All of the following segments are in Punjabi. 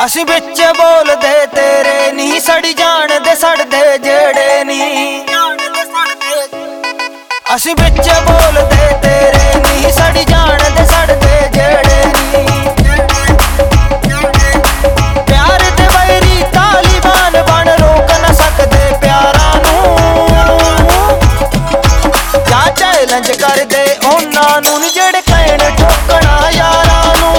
ਅਸੀਂ ਵਿੱਚ ਬੋਲਦੇ ਤੇਰੇ ਨਹੀਂ ਸੜੀ ਜਾਣਦੇ ਸੜਦੇ ਜਿਹੜੇ ਨਹੀਂ। ਅਸੀਂ ਵਿੱਚ ਬੋਲਦੇ ਤੇਰੇ ਨਹੀਂ ਸੜੀ ਜਾਣਦੇ ਸੜਦੇ ਜਿਹੜੇ ਨਹੀਂ। ਪਿਆਰ ਤੇ ਵੈਰੀ ਤਾਲੀਬਾਨ ਬਣ ਰੋਕ ਨਾ ਸਕਦੇ ਪਿਆਰਾਂ ਨੂੰ। ਜਾਂ ਚੈਲੰਜ ਕਰਦੇ ਉਹਨਾਂ ਨੂੰ ਨੀ ਜਿਹੜੇ ਕਹਿਣ ਠੋਕਣਾ ਯਾਰਾਂ ਨੂੰ।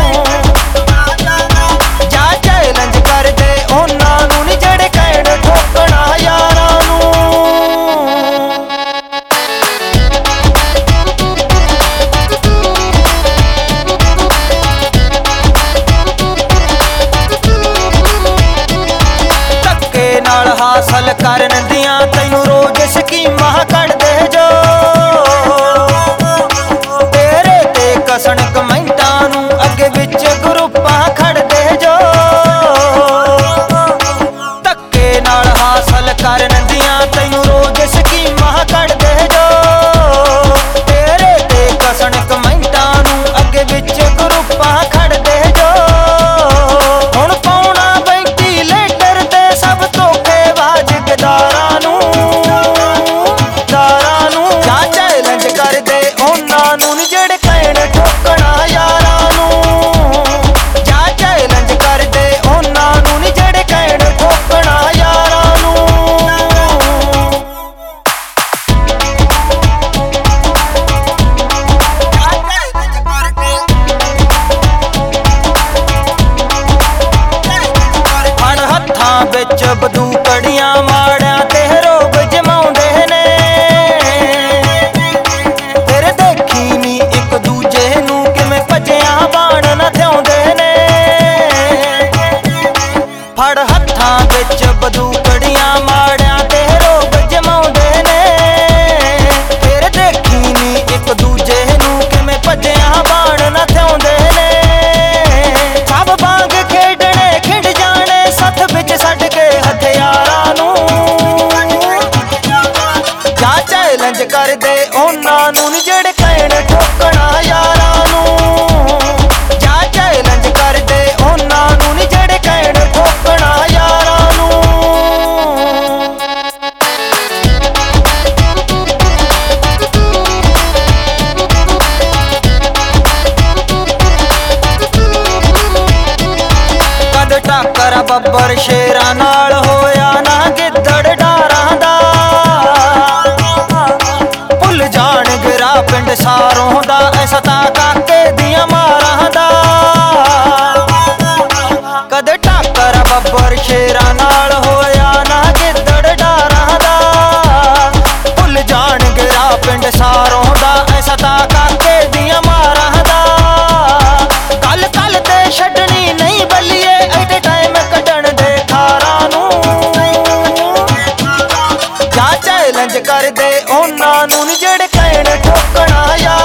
ਹਾਸਲ ਕਰਨ ਦੀਆਂ ਤੈਨੂੰ ਰੋਜ਼ ਸਕੀਮਾਂ ਕੱਢਦੇ ਜੋ। ਤੇਰੇ ਤੇ ਕਸਣ ਕਮੈਂਟਾਂ ਨੂੰ ਅੱਗੇ ਵਿੱਚ ਗਰੁੱਪਾਂ ਖੜਦੇ ਜੋ। ਧੱਕੇ ਨਾਲ ਹਾਸਲ ਕਰਨ ਦੀਆਂ ਤੈਨੂੰ ਰੋਜ਼ ਸਕੀਮਾਂ ਕੱਢਦੇ ਜੋ। ਤੇਰੇ ਤੇ ਕਸਣ ਕਮੈਂਟਾਂ ਨੂੰ ਅੱਗੇ ਵਿੱਚ ਗਰੁੱਪਾਂ ਖੜਦੇ ਜੋ। ਹੁਣ ਪਾਉਣਾ ਵੈਂਟੀਲੇਟਰ ਤੇ ਸਭ ਦਾਰਾਂ ਨੂੰ ਜਾਂ ਚੈਲੰਜ ਕਰਦੇ ਉਹਨਾਂ ਨੂੰ ਨੀ ਜਿਹੜੇ ਕਹਿਣ ਠੋਕਣਾ ਯਾਰਾਂ ਨੂੰ। ਜਾਂ ਚੈਲੰਜ ਕਰਦੇ ਉਹਨਾਂ ਨੂੰ ਨੀ ਜਿਹੜੇ ਕਹਿਣ ਠੋਕਣਾ ਯਾਰਾਂ ਨੂੰ। ਹਣ ਹੱਥਾਂ ਵਿੱਚ ਬੰਦੂਕੜੀਆਂ ਮਾੜਿਆਂ ਤੇ ਰੋਗ ਜਮਾਉਂਦੇ ਨੇ। ਤੇਰੇ ਦੇਖੀ ਨੀ ਇੱਕ ਦੂਜੇ ਨੂੰ ਕਿਵੇਂ ਭੱਜਿਆ ਬਾਣ ਨਾ ਥਿਆਉਂਦੇ ਨੇ। ਫੜ ਹੱਥਾਂ ਵਿੱਚ ਬੰਦੂਕੜੀਆਂ ਮਾੜਿਆਂ ਤੇ ਰੋਗ ਜਮਾਉਂਦੇ ਨੇ। ਤੇਰੇ ਦੇਖੀ ਨੀ ਇੱਕ ਦੂਜੇ ਨੂੰ ਕਿਵੇਂ ਭੱਜਿਆ ਬਾਣ ਨਾ ਥਿਆਉਂਦੇ ਨੇ। ਸਭ ਵਾਂਗ ਖੇਡਣੇ ਖਿੰਡ ਜਾਣੇ ਸੱਥ ਵਿੱਚ ਛੱਡ ਕੇ ਹਥਿਆਰਾਂ ਨੂੰ। ਜਾਂ ਚੈਲੰਜ ਕਰਦੇ ਉਹਨਾਂ ਨੂੰ ਨੀ ਜਿਹੜੇ ਕਹਿਣ ਠੋਕਣਾ ਯਾਰਾਂ ਨੂੰ। ਜਾਂ ਚੈਲੰਜ ਕਰਦੇ ਉਹਨਾਂ ਨੂੰ ਨੀ ਜਿਹੜੇ ਕਹਿਣ ਠੋਕਣਾ ਯਾਰਾਂ ਨੂੰ। ਕਦ ਟੱਕਰ ਬੱਬਰ ਸ਼ੇਰਾਂ ਨਾਲ ਹੋਇਆ ਨਾ ਗਿੱਦੜ ਡਾਰਾਂ ਦਾ। ਭੁੱਲ ਜਾਣਗੇ ਰਾਹ ਪਿੰਡ ਸਾਰੋਂ ਦਾ ਐਸਾ ਤਾਂ ਕਾਕੇ ਦੀਆਂ ਮਾਰਾਂ ਦਾ। ਕਦ ਟੱਕਰ ਬੱਬਰ ਸ਼ੇਰਾਂ ਨਾਲ ਹੋਇਆ ਨਾ ਗਿੱਦੜ ਡਾਰਾਂ ਦਾ। ਭੁੱਲ ਜਾਣਗੇ ਰਾਹ ਪਿੰਡ ਸਾਰੋਂ ਦਾ ਐਸਾ ਤਾਂ ਕਾਕੇ ਦੀਆਂ ਮਾਰਾਂ ਦਾ। ਕੱਲ ਕੱਲ ਤੇ ਛੱਡਣੀ ਨਹੀਂ ਬੱਲੀਏ ਐਡੇ ਟਾਈਮ ਕੱਢਣ ਦੇ ਖਾਰਾਂ ਨੂੰ। ਜਾਂ ਚੈਲੰਜ ਕਰਦੇ ਉਹਨਾਂ ਨੂੰ ਨੀ ਜਿਹੜੇ ਕਹਿਣ ਠੋਕਣਾ ਯਾਰ।